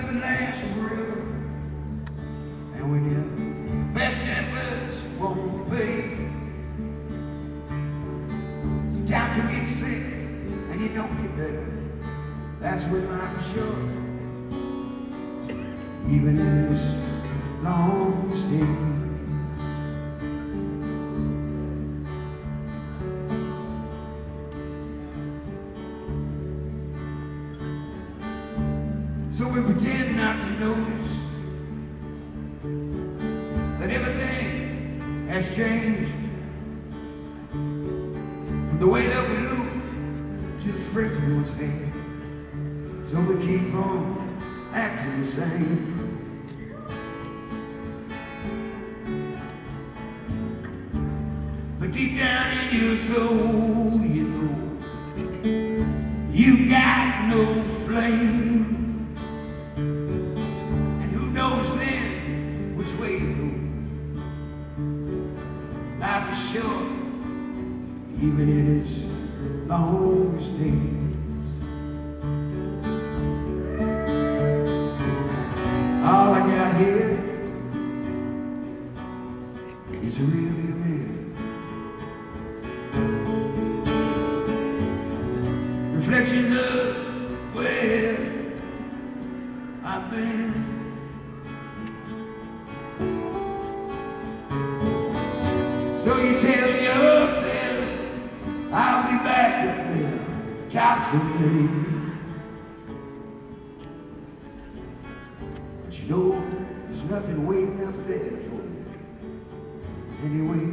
nothing lasts forever, and when your best efforts won't pay, sometimes you get sick and you don't get better. That's when life is short, even in its longest days. So we pretend not to notice that everything has changed, from the way that we look to the friends we once had. So we keep on acting the same. But deep down in your soul, you know you got no flame. And who knows then which way to go? Life is short, even in its longest days. All I got here is a rearview mirror, reflections of where I've been. So you tell yourself I'll be back at the top someday. But you know there's nothing waiting up there for you anyway.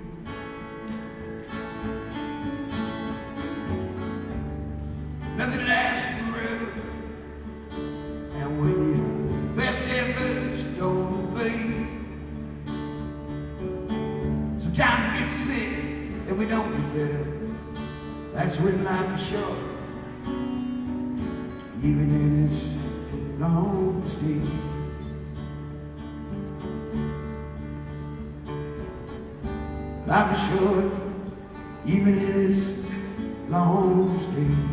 Nothing lasts forever, and when your best efforts don't pay, sometimes we get sick and we don't get better. That's when life is short, even in its longest days. Life is short, even in its longest days.